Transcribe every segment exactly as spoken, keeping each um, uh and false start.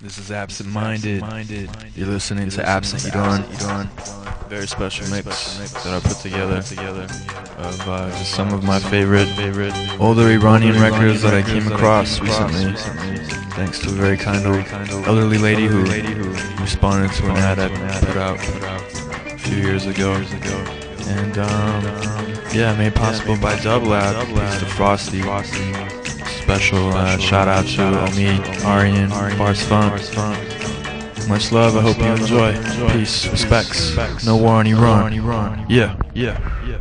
This is Absent Minded. You're listening to Absent Edon. Very special mix that I put together of uh, just some of my favorite older Iranian records that I came across recently. Thanks to a very kind old elderly lady who responded to an ad I put out a few years ago. And um, yeah, made possible by Dublab. It's the Frosty. Special uh, shout out to Omid, Aryan, Bars Fun. Much love, I hope you enjoy. Peace, respects. No war on Iran. Yeah, yeah, yeah.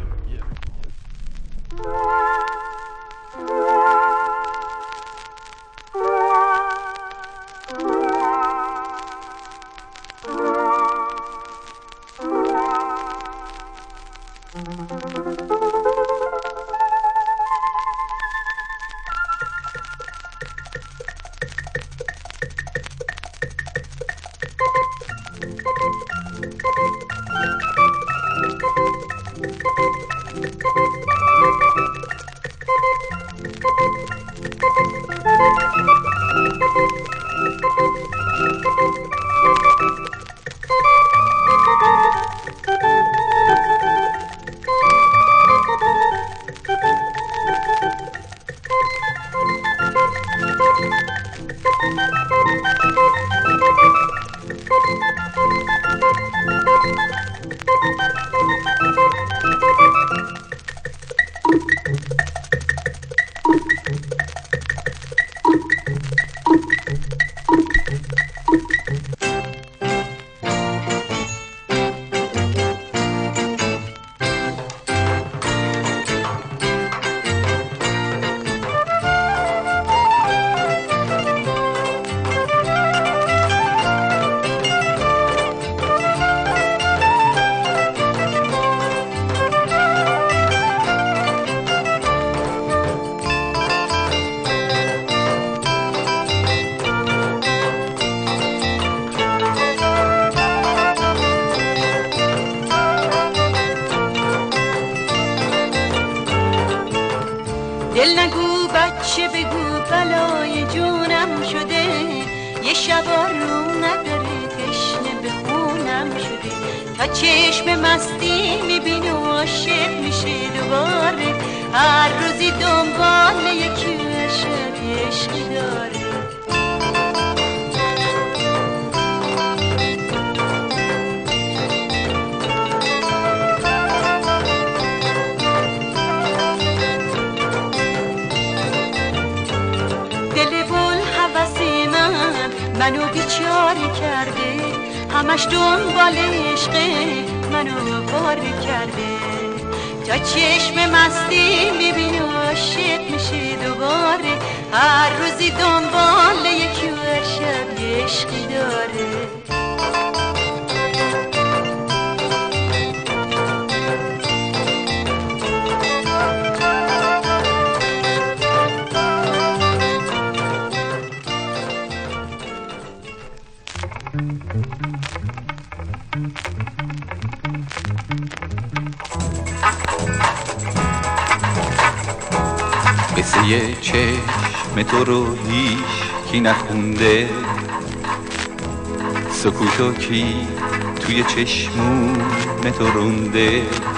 دل نگو بچه بگو بلای جونم شده، یه شبا رو نداره تشنه به خونم شده، تا چشم مستی میبینه و عاشق میشه دوباره، هر روزی دنبال یکی عشق عشقی داره. منو بیچاره کرده، همش دنبال عشقه منو باره کرده، تا چشم مستی میبینه و عاشق میشه دوباره، هر روزی دنبال یکی و هر شب یه عشقی داره. قصه یه چشم تو رو هیچ کی نخونده، سکوتو کی توی چشمون تو رونده،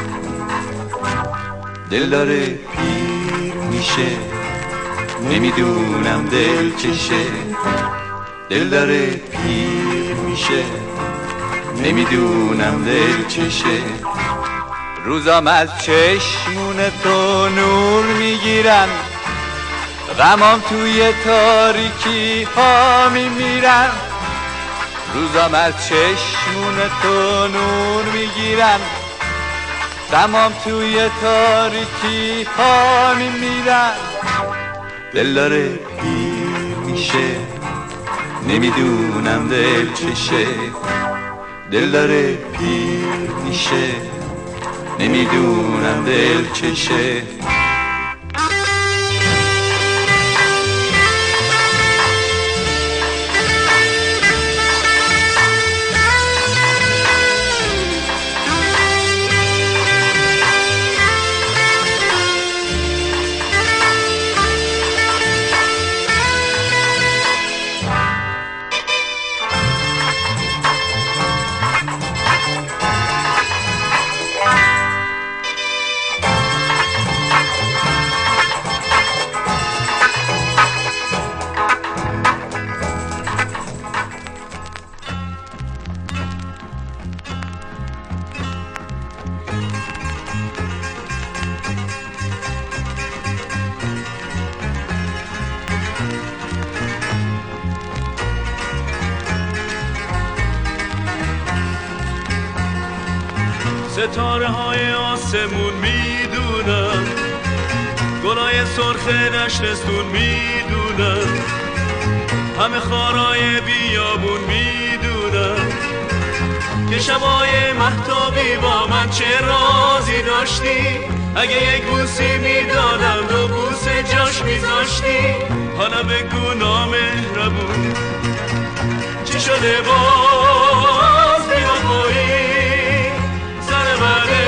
دل داره پیر میشه نمیدونم دل چشه، دل داره پیر میشه نمیدونم دل چشه، روزام از چشمون تو نور میگیرن، غمام توی تاریکی ها میمیرن، روزام از چشمون تو نور میگیرن، غمام توی تاریکی ها میمیرن، دل داره پیر میشه نمیدونم دل چشه، دل داره پیر میشه نمیدونم دل چشه. ستاره های آسمون میدونم، گلای سرخ نشتستون میدونم، همه خارای بیابون میدونم که شبای مهتابی با من چه رازی داشتی. اگه یک بوسی میدادم دو بوس جاش میذاشتی. حالا بگو نامهربون چی شده باز بیامایی سر منه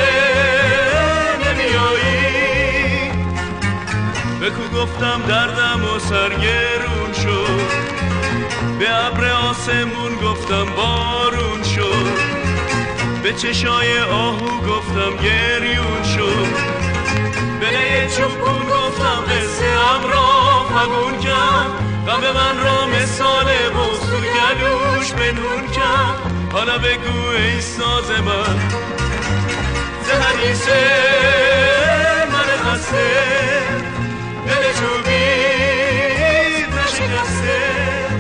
نمیایی. بگو گفتم دردم و سرگرون شد، به ابر آسمون گفتم بارون شد، به چشای آهو گفتم گریون شد، به نه چوبون گفتم قصه ام را فگون کرد، غم من را مثال بوسو گلوش بنون کرد. حالا بگو ای ساز من ز حدیث من خسته، دل چوبی نشکسته.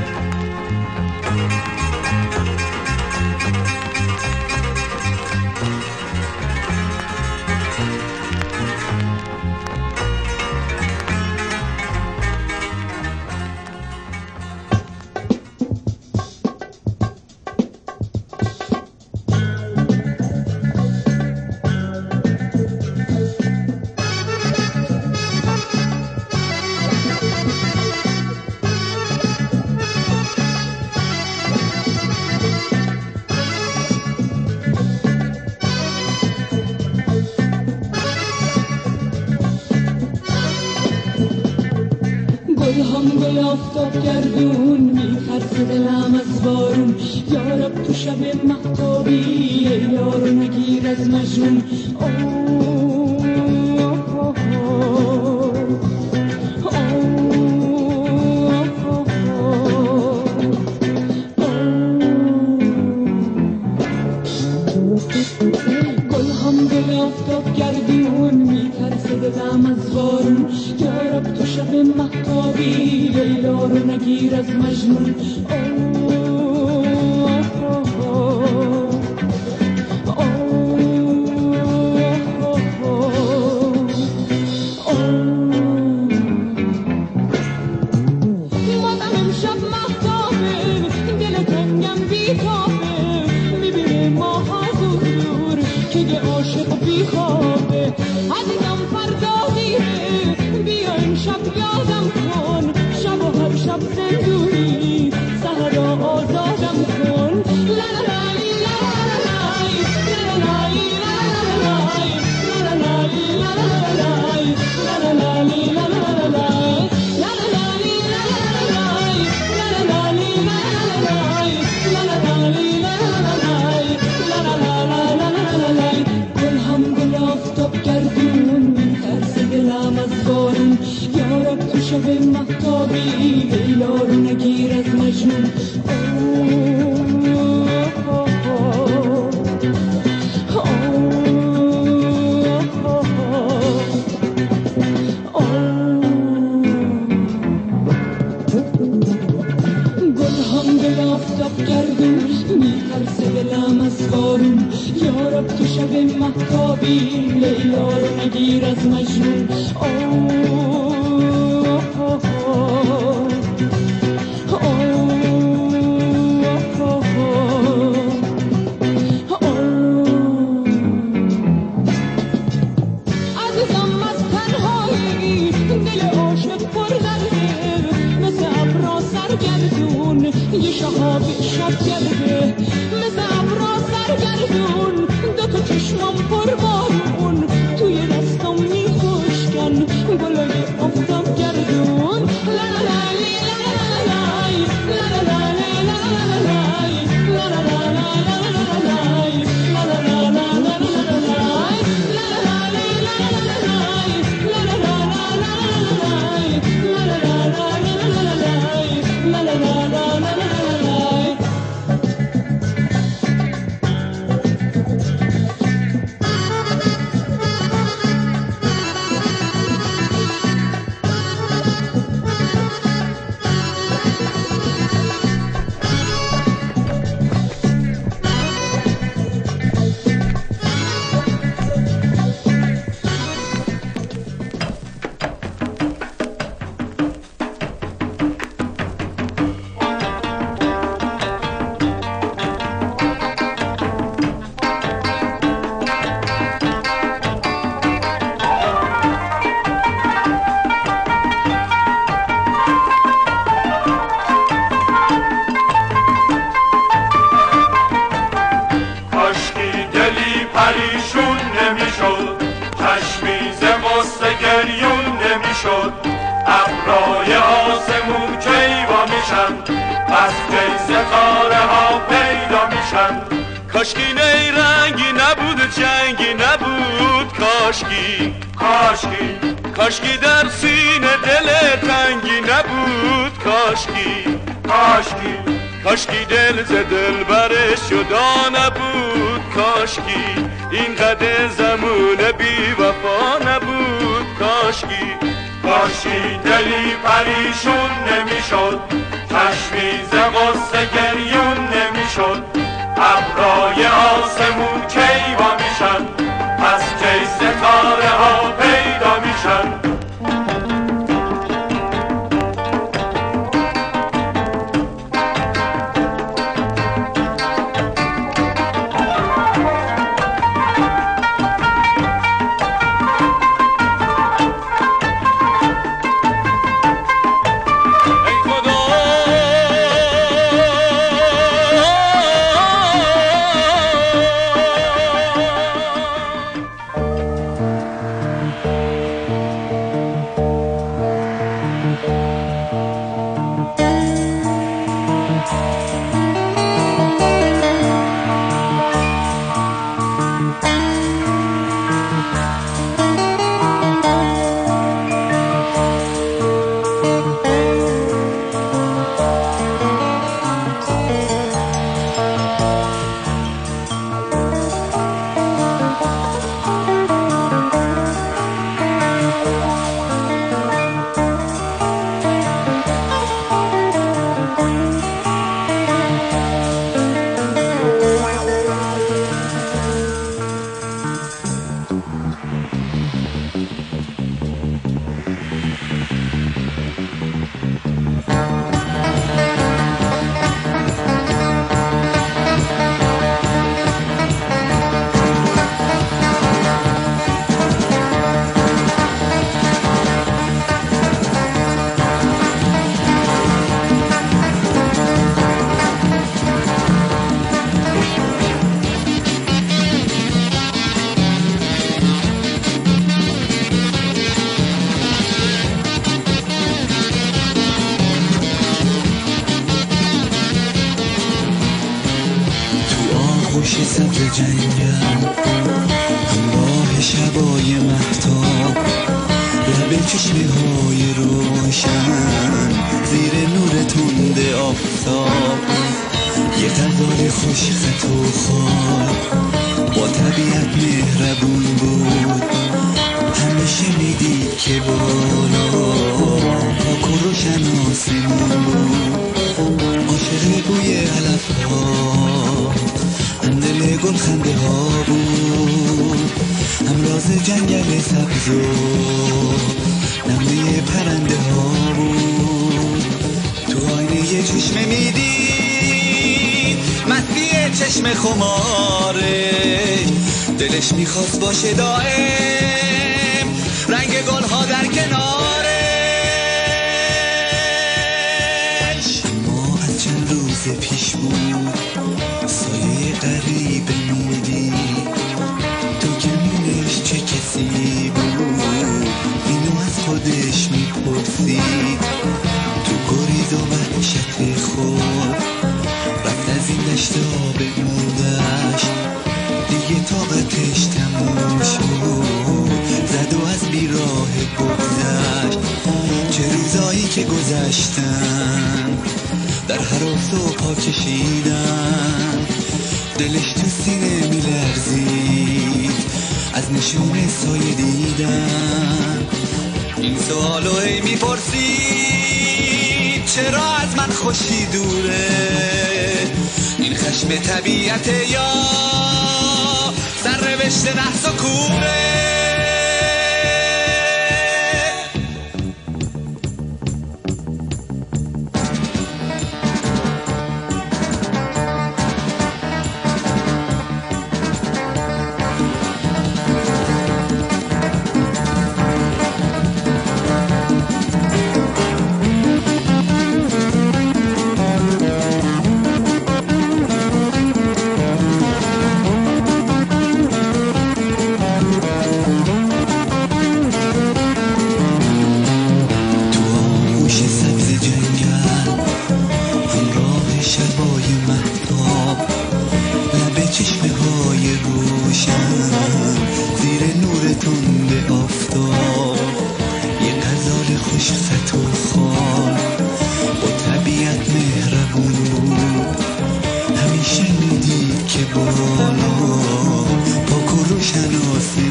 آفتاب گردون میترسه دلم از بارون، یارب تو شب مهتابی یارو نگیر از مجنون. گل هم گل آفتاب گردون میترسه دلم از بارون، یارب تو شب مهتابی لیلا رو نگیر از مجنون. مادم امشب مهتابه دل تنگم بیتابه، میبینه ماه از دور که یه عاشق بیخوابه. عزیزم فردا دیره بیا امشب یادم کن، شب و هر شب زندونی سهرا آزادم کن. لا لا لای لا لا لای لا لا لای لا لا لای لا لا لای لا لا لای لا لا لای لا لا لای لا لا لای لا لا لای لا لا لای لا لا لا لای. گل هم گل آفتاب گردون میترسه دلم از بارون، یارب تو شب مهتابی لیلا رو نگیر از مجنون. گل هم گل آفتاب گردون میترسه دلم از بارون، یارب تو شب مهتابی لیلا رو نگیر از مجنون. عزیزم از تنهایی دل عاشق پر درده، مثل ابرا سرگردون یه شهاب شب گرده، مثل ابرا سرگردون دو تا چشمم پر بارون، توی دستم میخوشکن گلای آفتاب گردون. لا لا لای لا لا لای لا لا لای لا لا لای لا لا لای لا لا لای لا لا لای لا لا لای لا لا لای لا لا لای لا لا لای لا لا لای. پس کی ستاره ها پیدا میشن. کاشکی نیرنگی نبود جنگی نبود کاشکی کاشکی کاشکی در سینه دل تنگی نبود کاشکی کاشکی کاشکی دل ز دل برش جدا نبود کاشکی این قد زمون بی وفا نبود کاشکی کاشکی دلی پریشون نمیشد، چشمی ز غصه گریون نمیشد. ابرای آسمون کی وا میشن، پس کی ستاره ها پیدا میشن. سبز جنگل همراه شبای مهتاب، لب چشمه های روشن زیر نور تند آفتاب. یه غزال خوش خط و خال با طبیعت مهربون بود، همیشه میدید که بالا پاک و روشن آسمون بود. عاشق بوی علف ها دل گل خنده ها بود، همراز جنگل سبز و نمه پرنده ها بود. تو آینه چشمه میدید مستی چشم خماره، دلش میخواست باشه دائم رنگ گل ها در کنارش. اما از چند روز پیش بود سایه غریبه میدید، تو گمونش چه کسی بود اینو از خودش میپرسید. تو گریز و وحشت خود رفت از این دشت آب موندشت، دیگه طاقتش تموم شد، زد و از بیراه بگذشت. چه روزایی که گذشتن در هراس و پا کشیدن، دلش تو سینه میلرزید از نشون سایه دیدن. این سوالو هی میپرسید چرا از من خوشی دوره، این خشم طبیعته یا سرنوشت نحس و کوره.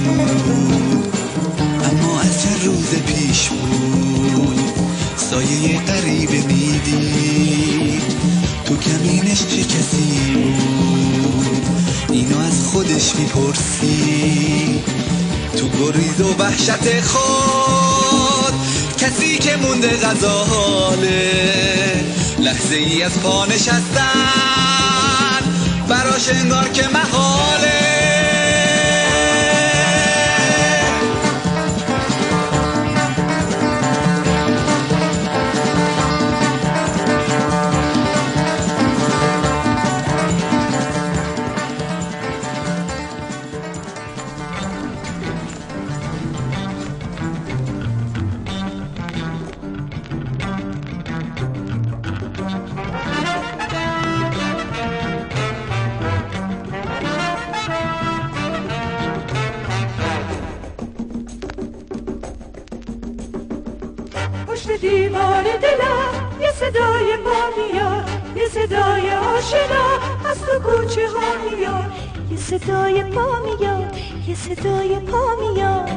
بود، اما از چند روز پیش بود. سایه غریبه میدید تو کمینش چه کسی بود، اینو از خودش میپرسی تو گریز و وحشت خود. کسی که مونده غزاله، لحظه ای از پا نشستن براش انگار که محاله. دیوار دلم یه صدای پا میاد، یه صدای آشنا از تو کوچه ها میاد، یه صدای پا میاد، یه صدای پا میاد.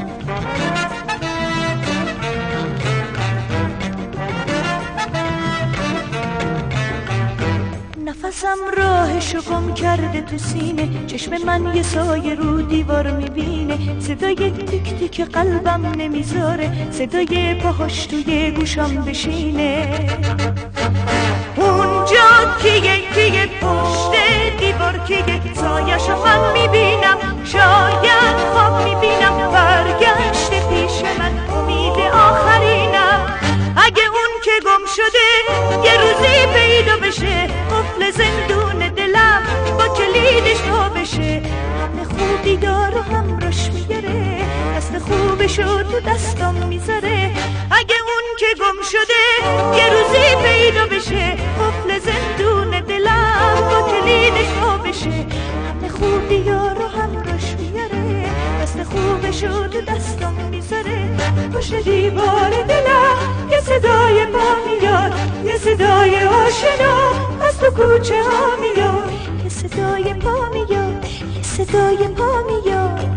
نفسم راهشو گم کرده تو سینه، چشم من یه سایه رو دیوار میبینه، صدای تیک تیک قلبم نمیذاره، صدای پاهاش توی گوشم بشینه. اونجا کیه کیه پشت دیوار کیه، سایه‌شو من میبینم، شاید خواب میبینم، برگشته پیش من امید آخرینم. اگه اون که گم شده یه روزی پیدا بشه، قفل زندون دلم با کلیدش وا بشه، همه خوبی دار و هم روش میگره، دست خوبشو تو دستم میذاره. اگه اون که گم شده یه روزی پیدا بشه، قفل زندون دلم با کلیدش وا بشه، همه خوبی دار و هم روش میگره، دست خوبشو تو دستم میذاره. پشت دیوار دلم یه صدای پا میاد، یه صدای آشنا از تو کوچه ها میاد، یه صدای پا میاد، یه صدای پا میاد.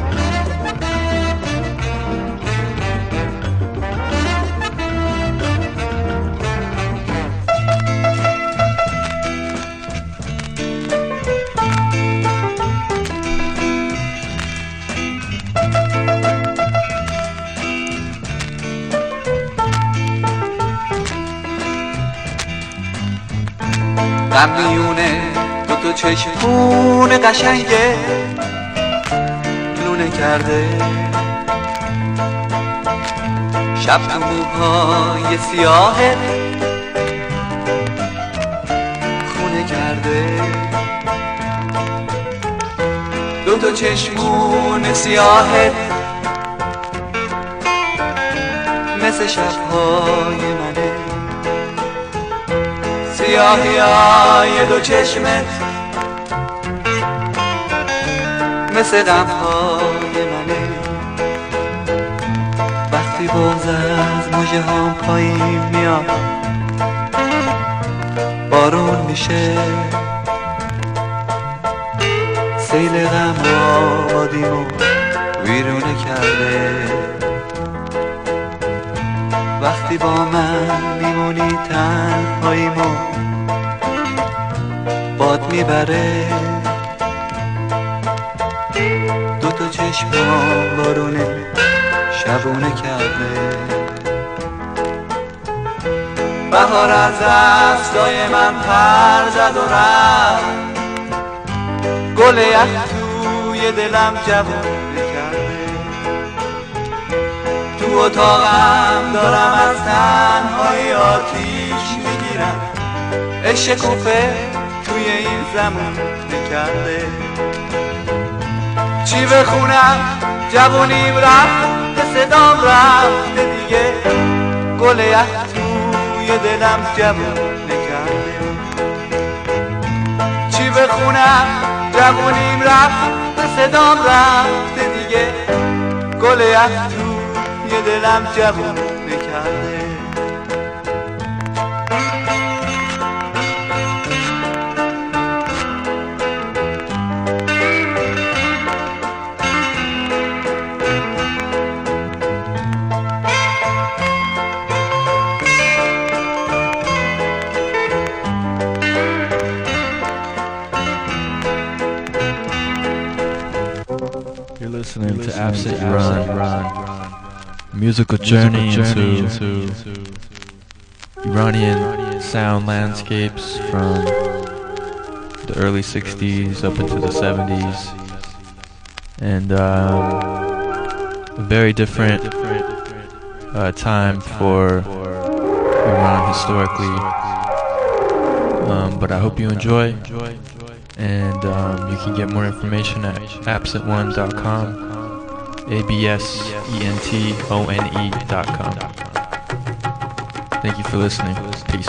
قمیونه دو تا چشمون قشنگه لونه کرده، شب تو موهای سیاهه خونه کرده. دو تا چشمون سیاهه مثل شبهای منه، سیاهی های دو چشمت مثل غمهای منه. وقتی بغض از مژه هام پایین میاد، بارون میشه، سیل غم آبادیمو ویرونه کرده. وقتی با من میمونی تنهاییمو باد میبره، دو تا چشمام بارونه شبونه کرده. بهار از دستای من پر زد و رفت، گل یخ توی دلم جوونه کرده. تو اتاقم دارم از تنهایی آتیش میگیرم، عشق کوفه توی این زمان نکرده. چی بخونم جوونیم رفت، به صدام رفته دیگه، گل یخ توی دلم جوون نکرده. چی بخونم جوونیم رفت، به صدام رفته دیگه، گل یخ توی دلم جوون نکرده. listening to Absent Iran, musical journey into Iranian sound landscapes from the early sixties up into the seventies, and um, a very different uh, time for Iran historically. Um, but I hope you enjoy, and um, you can get more information at absent one dot com, A B S E N T O N E dot com. Thank you for listening. Peace.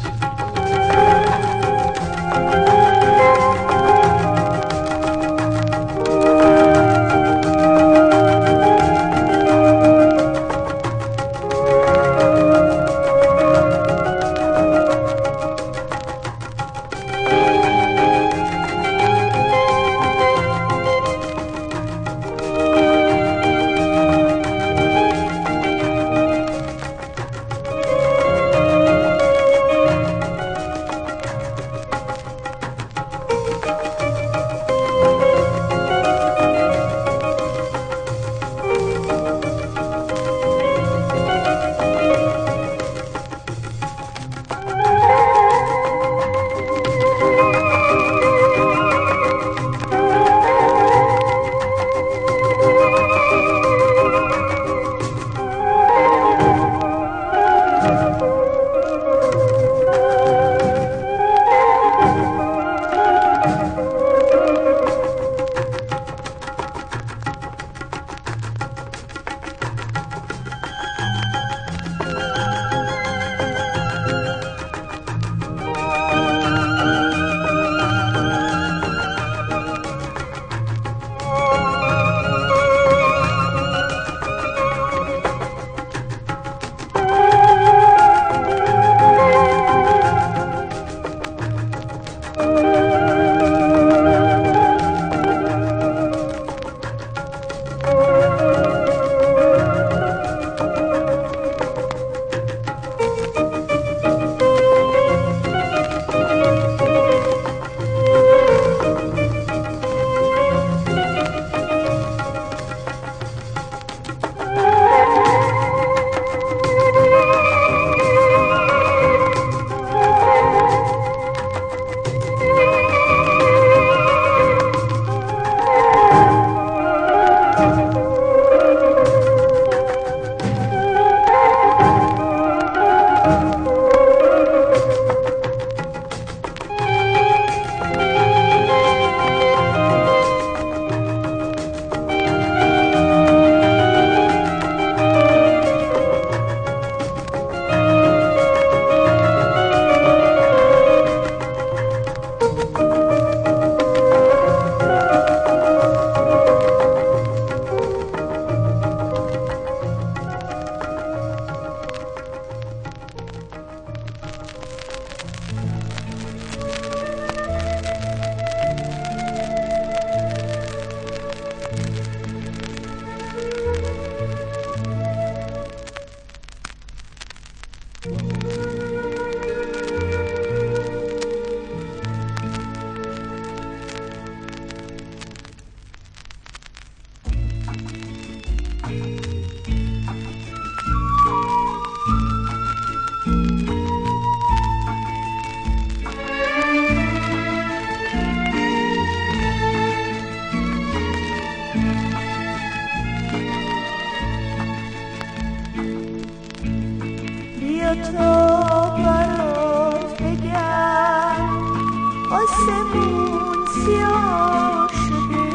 آسمون سیاه شده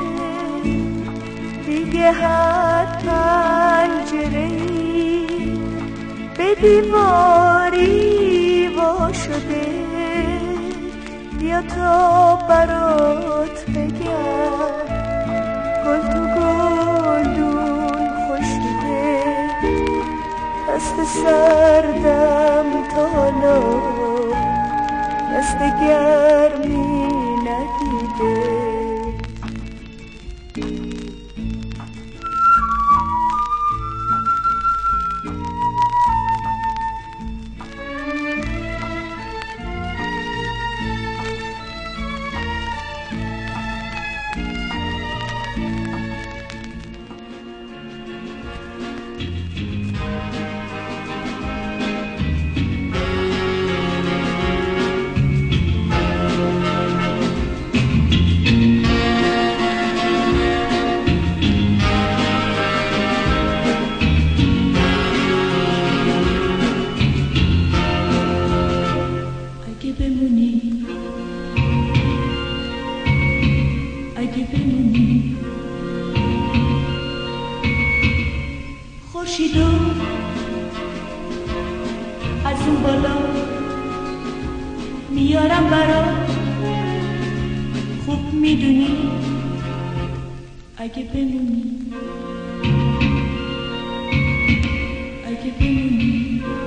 دیگه هر پنجره‌ای به دیواری وا شده. بیا تا برات بگم گل تو گلدون خشکیده، دست سردم تا حالا دست گرمی ندیده. خورشیدو از اون بالا میارم برات، خوب میدونی اگه بمونی، اگه بمونی.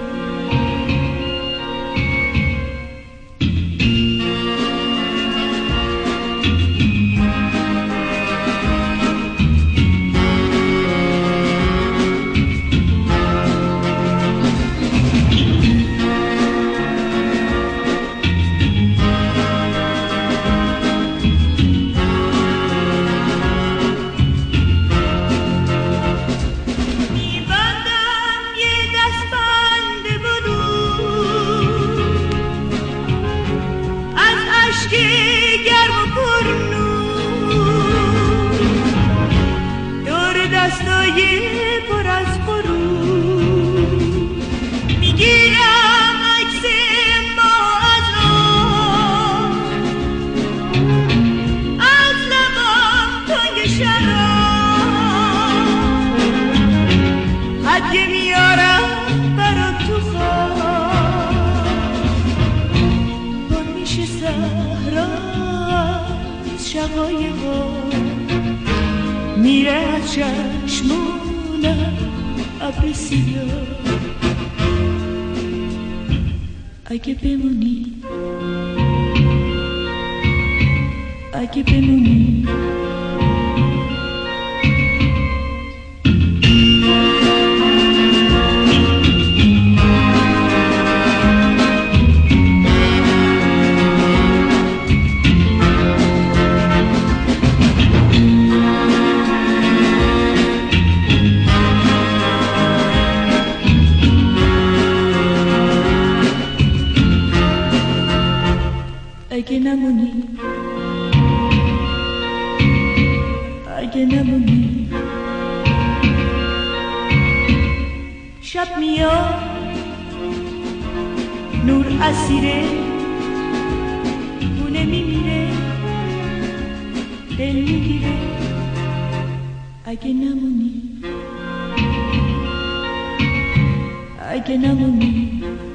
میره از چشمونم ابر سیاه، اگه بمونی، اگه بمونی. اگه نمونی، اگه نمونی. شب میاد نور اسیره، خونه میمیره، دل میگیره، اگه نمونی، اگه نمونی.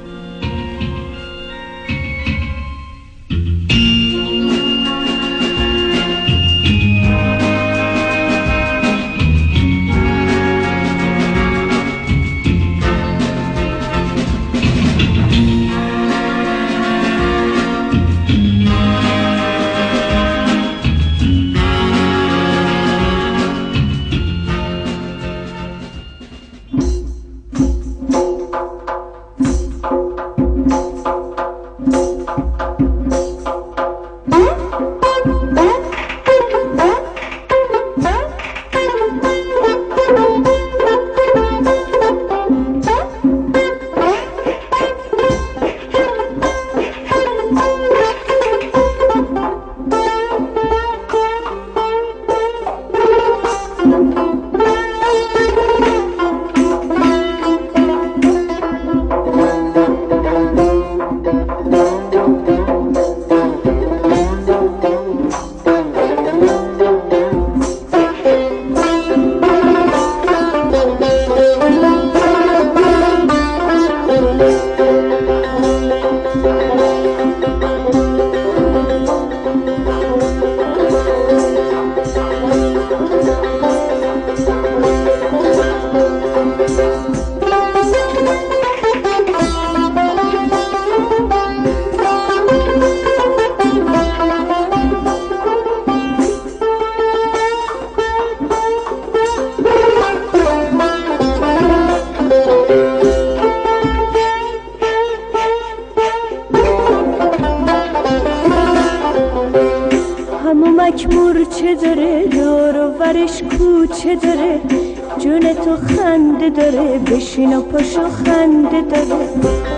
مکمور چه داره، دور و برش کوچه داره، جون تو خنده داره، بشین و پاشو خنده داره.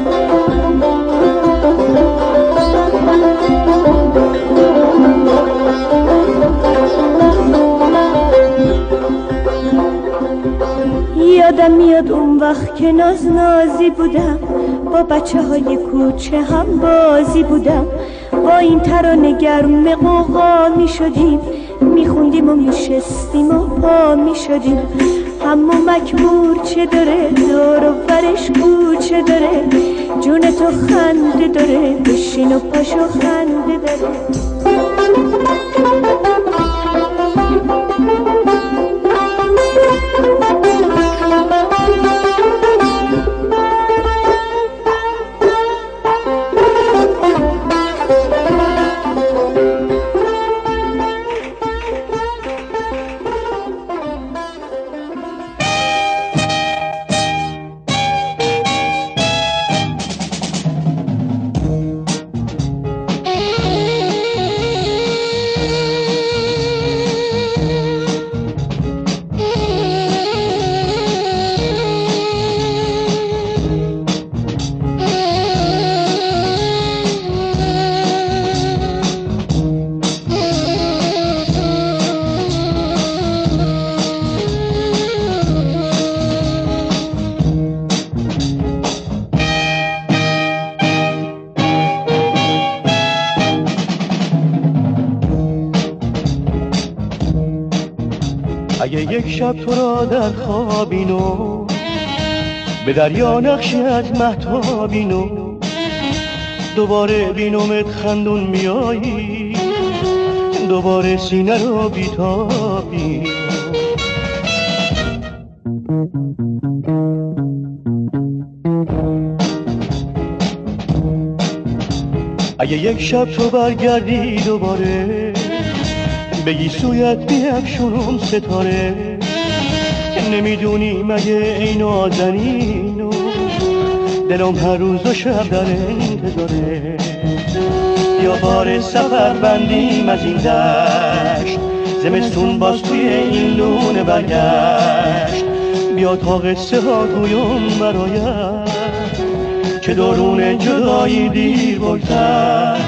یادم میاد اون وقت که ناز نازی بودم، با بچه های کوچه هم بازی بودم، با این ترانه گرم قوقا می شدیم، می خوندیم و می شستیم و پا می شدیم. همو مکبور چه داره، دور و برش کوچه داره، جون تو خنده داره، بشین و پاشو خنده داره. اگه یک شب تو را در خوابینو به دریا نقشی از مهتابینو دوباره بینومت خندون میایی، دوباره سینه رو بیتابی. اگه یک شب تو برگردی دوباره بگی سویت بیفشونم ستاره، نمیدونی مگه ای نازنینو دلم هر روز و شب در انتظاره. یا بار سفر بندیم از این دشت، زمستون باز توی این لونه برگشت. بیا تا قصه ها گویم برایت که درون جدایی دیر بگذر.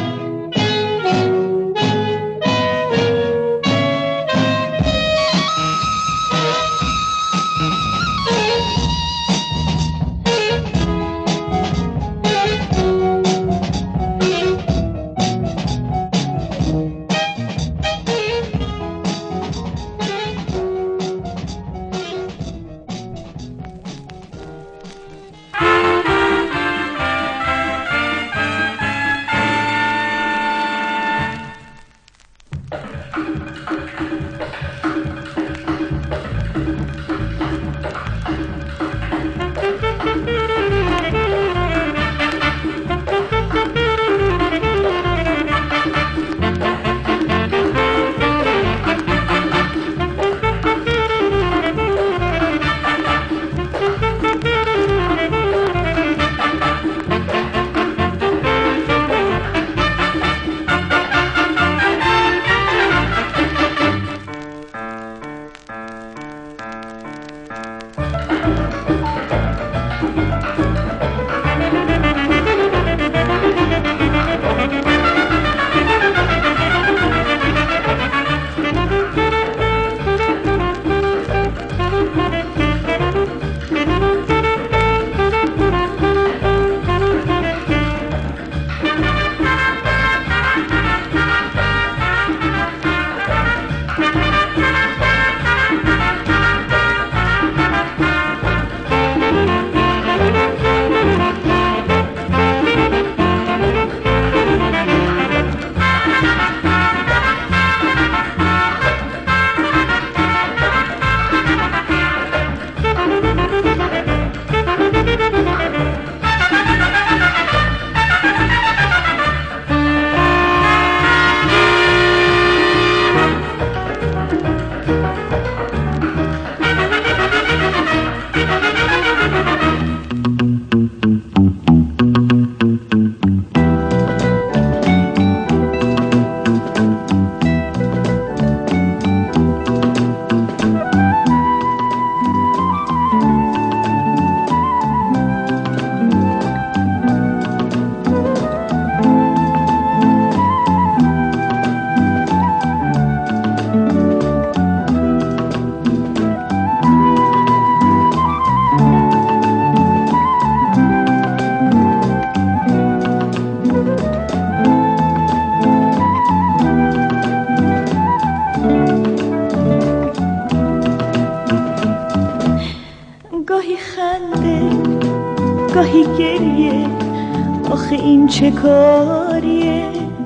گریه آخه این چه کاریه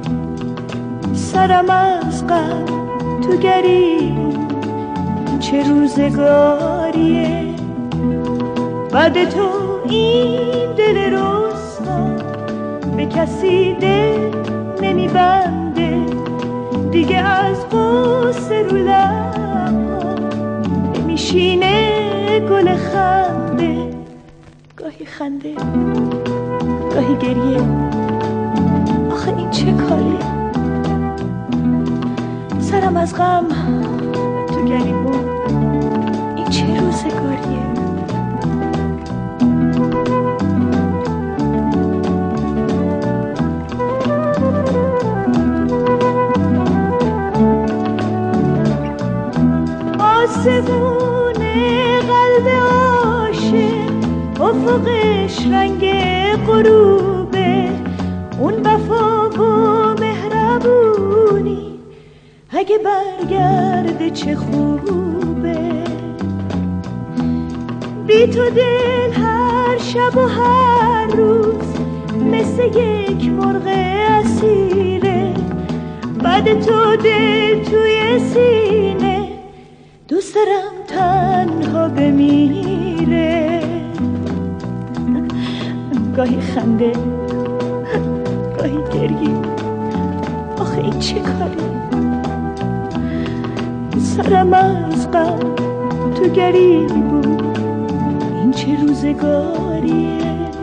سرم از غم تو گریبون این چه روزگاریه بعد تو این دل رسوا به کسی دل نمیبنده دیگه از غصه رو لبها نمیشینه گل خنده گاهی خنده گاهی گریه آخه این چه کاریه سرم از غم تو گریبون این چه روزگاریه آسمون قلب عاشق افقش رنگ غروبه اون وفا و مهربونی اگه برگرده چه خوبه بی تو دل هر شب و هر روز مثل یک مرغ اسیره بعد تو دل توی سینه دوست دارم تنها بمیره گاهی خنده گاهی گریه آخه این چه کاری سرم از غم تو گریبون این چه روزگاریه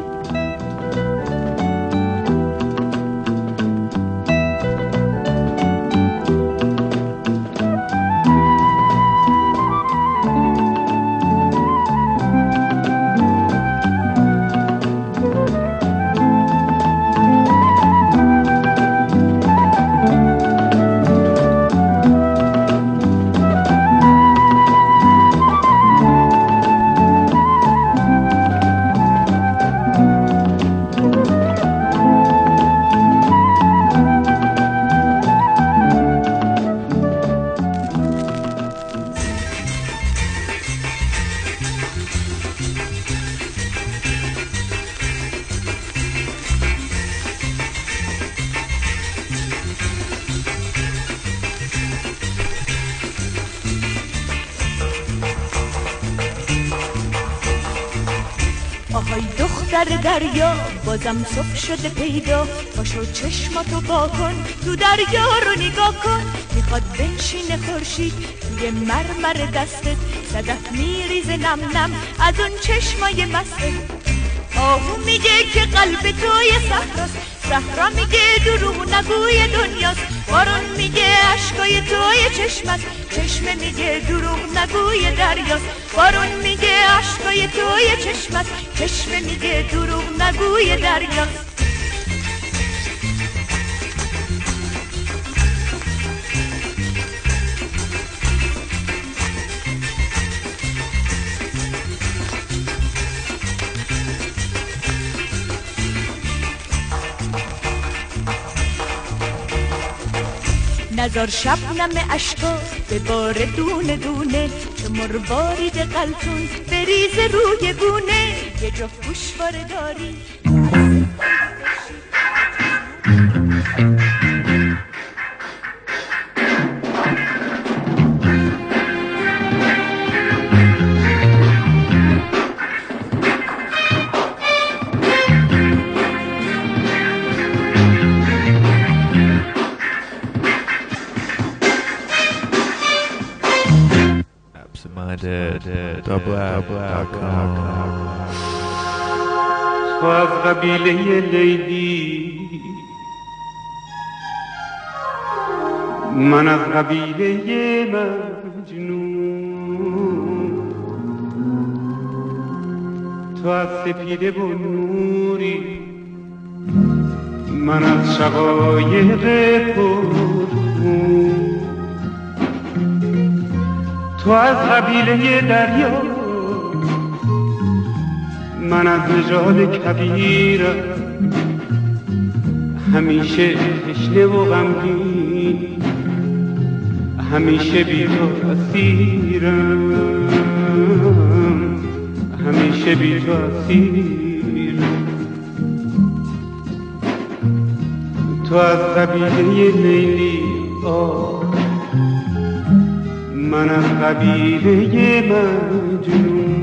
آهای دختر دریا بازم صبح شده پیدا پاشو چشماتو با کن تو دریا رو نگاه کن میخواد بنشینه خورشید توی مرمر دستت صدف میریزه نم نم از اون چشمای مستت آهو میگه که قلب توی صحراست صحرا میگه دروغ نگوی دنیاست بارون میگه عشقای توی چشمت چشمه میگه دروغ نگوی دریاست بارون میگه عشقای توی چشمت چشمه میگه دروغ نگوی دریاست نزار شبنم اشکا به بار دونه دونه چه مروارید قلتون بریز روی گونه یه جا گوشواره داری تو از قبیله لیلی من از قبیله مجنون تو از سپیده و نوری من از شقایق پرخون تو از قبیله دریا من از نژاد کبیرم همیشه تشنه و غمگین همیشه بی تو اسیرم همیشه بی تو اسیرم تو از قبیله لیلی آه، من از قبیله مجنون.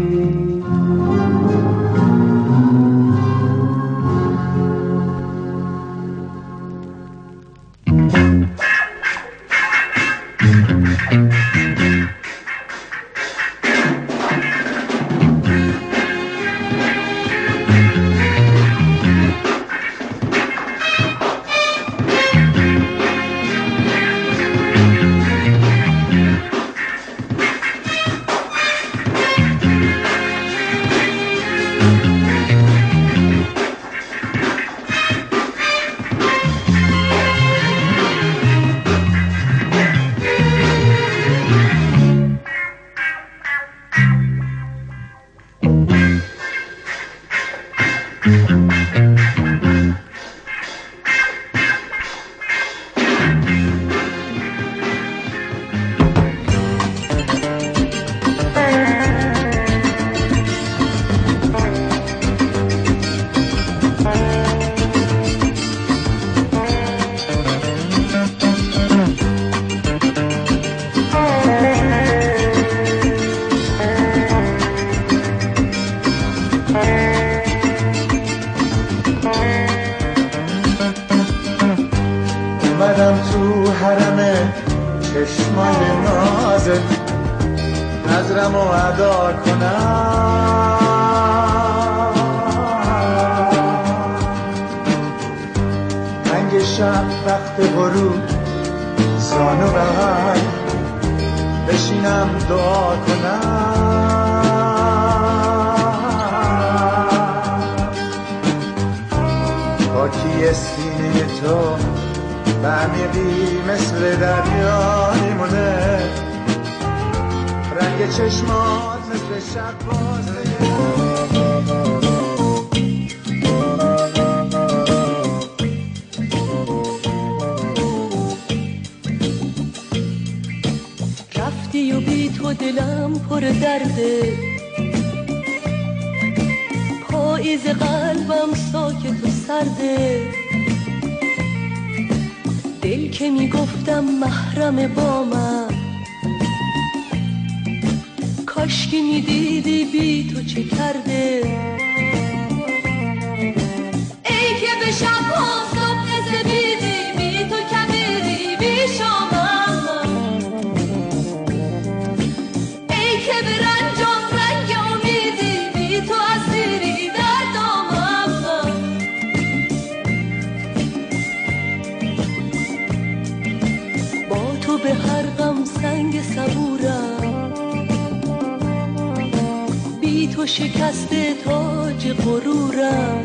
اومدم تو حرم چشمای نازت نظرم رو ادا کنم، رنگ شب وقت غروب زانو بغل بشینم دعا کنم، پاکی سینه تو به عمیقی مثل دریا میمونه، رنگ چشمات مثل شب بازه. رفتی و بی تو دلم پر درده، پاییز قلبم ساکت و سرده، دل که میگفتم محرم با من، کاشکی میدیدی بی تو چه کرده. ای که به شب ها صبح زبیدی بی تو کبیری بی شامم، ای که به رنجام رنگ امیدی بی تو اسیری در دامم. با تو به هر غم سنگ صبورم، بی تو شکسته تاج غرورم،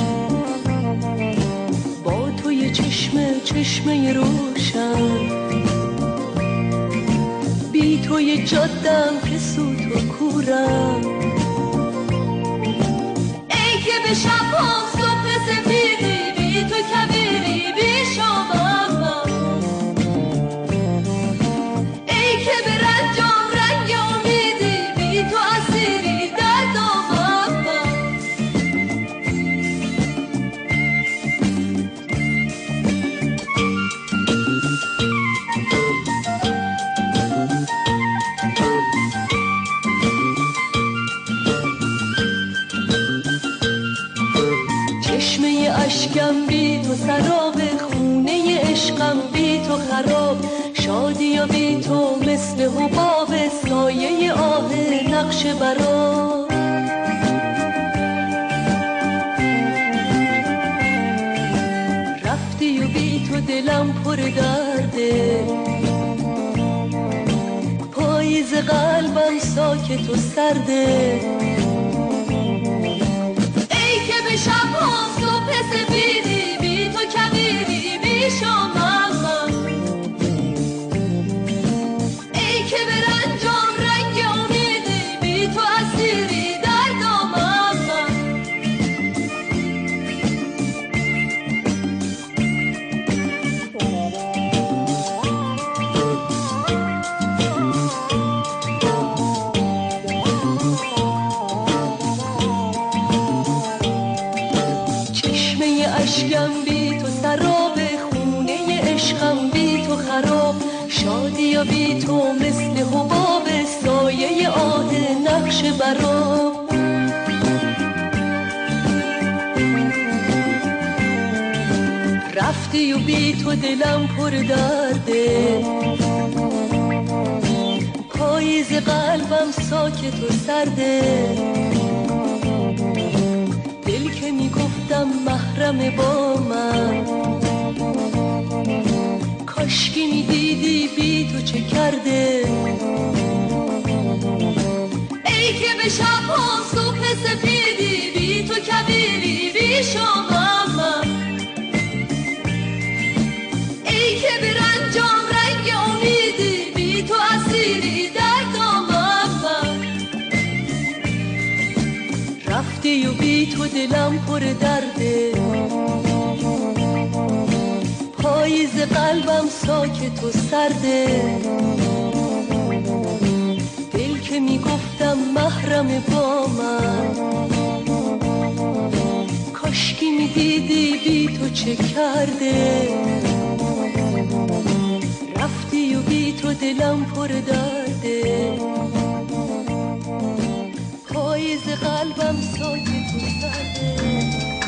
با تو یه چشمه چشمه روشن، بی تو یه جادم که سوت و کورم. ای که به شبام صبح سفیدی بی تو کبیری بی شامم، ای که به رنجام رنگ امیدی بی تو اسیری در دامم. چشمه اشکم بی تو سراب، خونه عشقم بی تو خراب، شادی و بی تو مثل حباب، سایه آه نقش برا. رفتی و بی تو دلم پر درده، پاییز قلبم ساکت و سرده، ای که به شبها صبح سفیدی بی تو کبیری بی شامم، ای که به رنجام رنگ امیدی بی تو اسیری در دامم. اشکم بی تو سراب دنیا بی تو مثل حباب سایه آه نقش برام. رفتی و بی تو دلم پر درده، پاییز قلبم ساکت و سرده، دل که میگفتم محرم با من، کاشکی میدیدی بی تو چه کرده. ای که به شبها صبح سپیدی بی تو کبیری بی شامم من، ای که به رنجام رنگ امیدی بی تو اسیری در دامم من. رفتی و بی تو دلم پر درده، پاییز قلبم ساکت و سرده، دل که میگفتم محرم با من، کاشکی میدیدی بی تو چه کرده. رفتی و بی تو دلم پر درده، پاییز قلبم ساکت و سرده.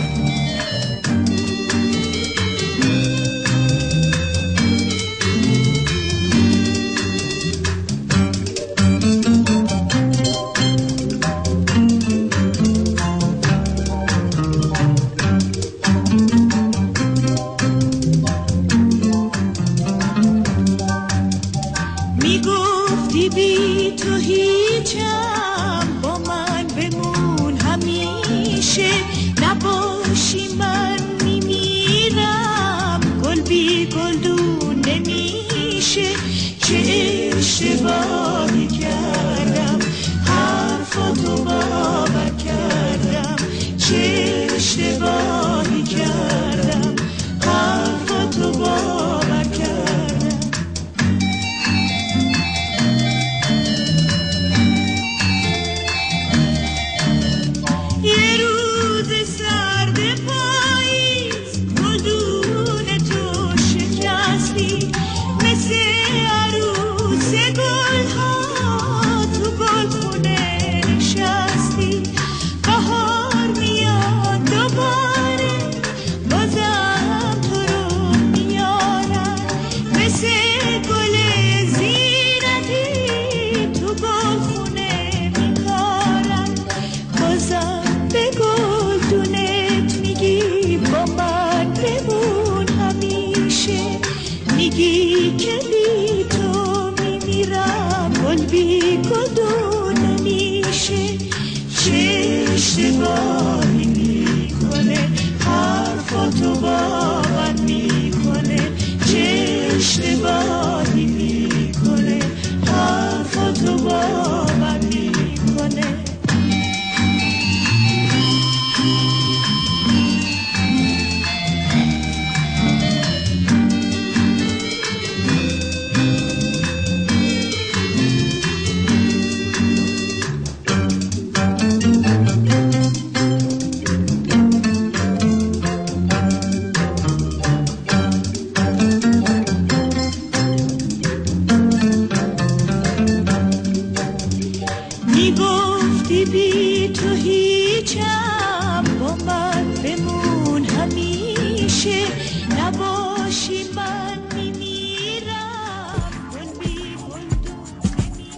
اشتباهی کردم حرفاتو باور کردم، چه اشتباهی کردم حرفاتو باور کردم. یه روز سرد پاییز گلدون تو شکستی، مثل عروس گلها تو گلخونه نشستی. بهار میاد دوباره بازم تو رو میارم، مثل گل زینتی تو گلخونه میکارم. بازم به گلدونت میگی با من بمون همیشه، میگی که بی تو میمیرم گل بی گلدون نمیشه. چه اشتباهی میکنه حرفاتو باور میکنه، چه اشتباهی میکنه حرفاتو باور میکنه. میگفتی بی تو هیچم، با من بمون همیشه، نباشی من میمیرم گل بی گلدون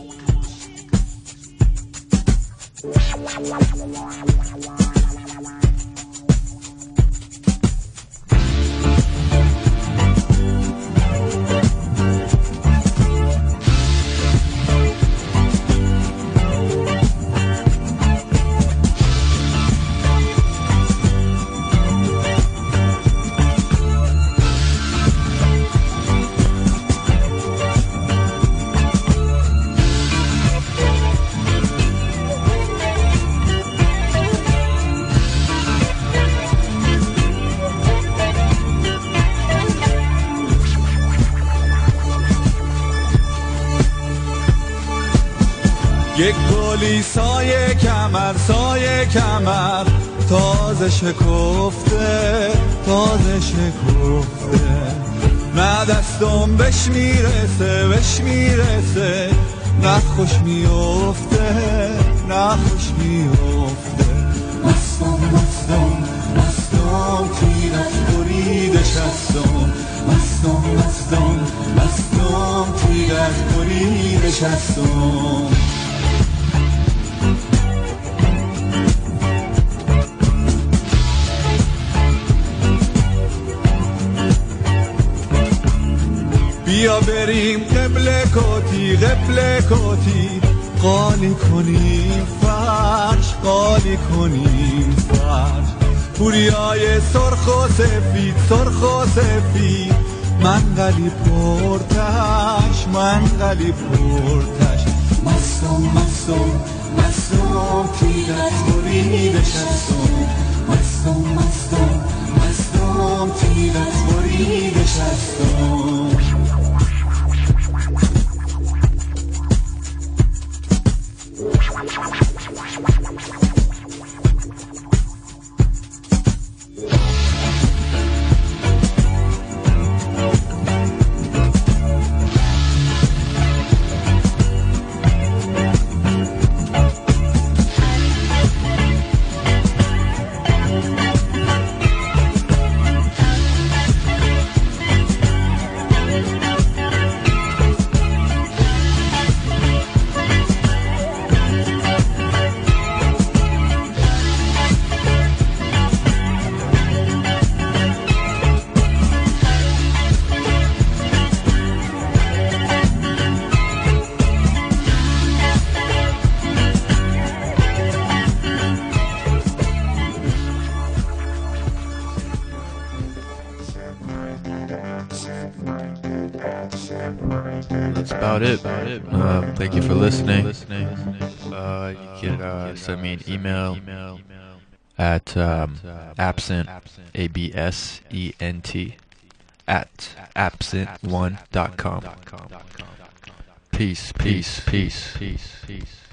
یک گلی سایه کمر سایه کمر، تازه شکفته تازه شکفته، نه دستم بش میرسه بش میرسه نه خوش میفته نه خوش میفته مستم مستم مستم تیرت برید شستم مستم مستم مستم تیرت برید شستم بیا بریم قبله کتی قبله کتی قالی کنیم فرش قالی کنیم فرش پوریای سرخ و سفید سرخ و سفید منقلی پرتش منقلی پرتش مستم مستم مستم تیرت برید شستم مستم مستم مستم تیرت برید شستم That's about it. Uh, thank you for listening. Uh, you can uh, send me an email at um, absent, A B S E N T, at absent one dot com. Peace, peace, peace, peace, peace.